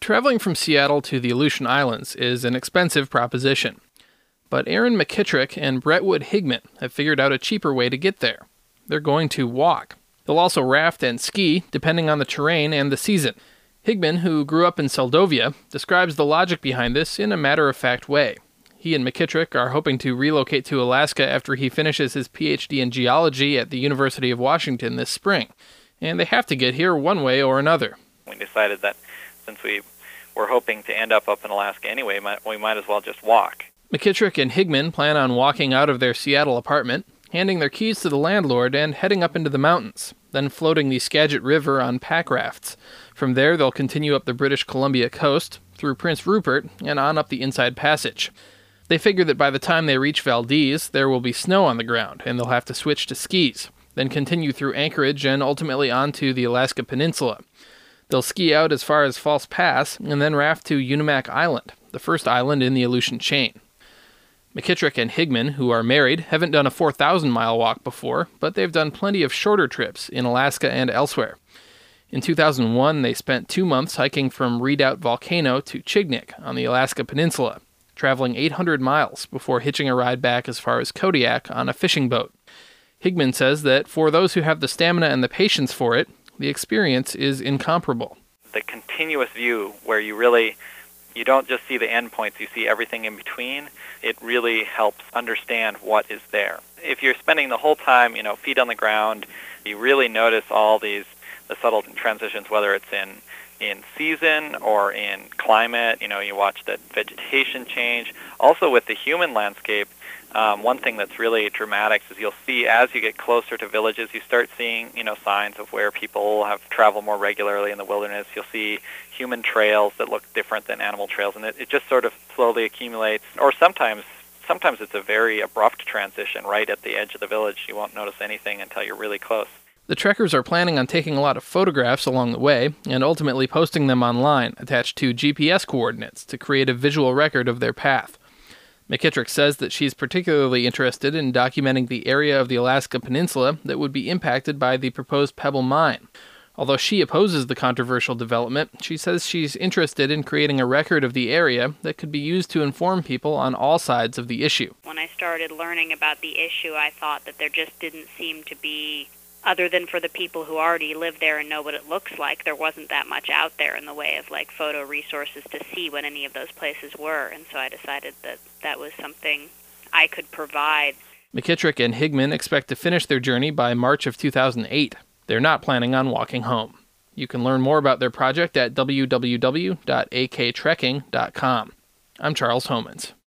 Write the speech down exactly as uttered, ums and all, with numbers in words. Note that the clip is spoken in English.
Traveling from Seattle to the Aleutian Islands is an expensive proposition. But Aaron McKittrick and Brentwood Higman have figured out a cheaper way to get there. They're going to walk. They'll also raft and ski, depending on the terrain and the season. Higman, who grew up in Seldovia, describes the logic behind this in a matter-of-fact way. He and McKittrick are hoping to relocate to Alaska after he finishes his P H D in geology at the University of Washington this spring. And they have to get here one way or another. We decided that since we were hoping to end up up in Alaska anyway, we might as well just walk. McKittrick and Higman plan on walking out of their Seattle apartment, handing their keys to the landlord, and heading up into the mountains, then floating the Skagit River on pack rafts. From there, they'll continue up the British Columbia coast, through Prince Rupert, and on up the Inside Passage. They figure that by the time they reach Valdez, there will be snow on the ground, and they'll have to switch to skis, then continue through Anchorage and ultimately onto the Alaska Peninsula. They'll ski out as far as False Pass, and then raft to Unimak Island, the first island in the Aleutian chain. McKittrick and Higman, who are married, haven't done a four thousand mile walk before, but they've done plenty of shorter trips in Alaska and elsewhere. In two thousand one, they spent two months hiking from Redoubt Volcano to Chignik on the Alaska Peninsula, traveling eight hundred miles before hitching a ride back as far as Kodiak on a fishing boat. Higman says that for those who have the stamina and the patience for it, the experience is incomparable. The continuous view where you really, you don't just see the endpoints, you see everything in between, it really helps understand what is there. If you're spending the whole time, you know, feet on the ground, you really notice all these, the subtle transitions, whether it's in in season or in climate. You know, you watch the vegetation change. Also with the human landscape, um, one thing that's really dramatic is you'll see as you get closer to villages, you start seeing, you know, signs of where people have traveled more regularly in the wilderness. You'll see human trails that look different than animal trails, and it, it just sort of slowly accumulates. Or sometimes, sometimes it's a very abrupt transition right at the edge of the village. You won't notice anything until you're really close. The trekkers are planning on taking a lot of photographs along the way and ultimately posting them online, attached to G P S coordinates to create a visual record of their path. McKittrick says that she's particularly interested in documenting the area of the Alaska Peninsula that would be impacted by the proposed Pebble Mine. Although she opposes the controversial development, she says she's interested in creating a record of the area that could be used to inform people on all sides of the issue. When I started learning about the issue, I thought that there just didn't seem to be, other than for the people who already live there and know what it looks like, there wasn't that much out there in the way of like photo resources to see what any of those places were. And so I decided that that was something I could provide. McKittrick and Higman expect to finish their journey by March of two thousand eight. They're not planning on walking home. You can learn more about their project at w w w dot a k trekking dot com. I'm Charles Homans.